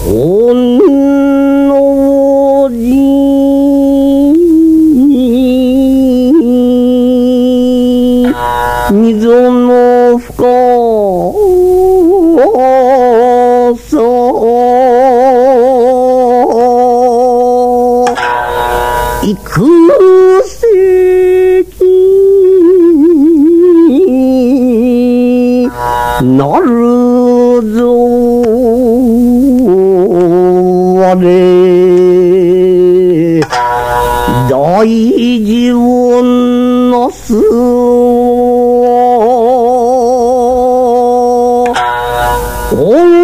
本能寺溝の深さ幾世紀なるぞ我大事をなすお